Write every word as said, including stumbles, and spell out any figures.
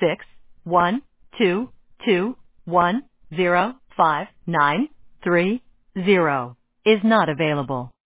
six one two two one zero five nine three zero is not available.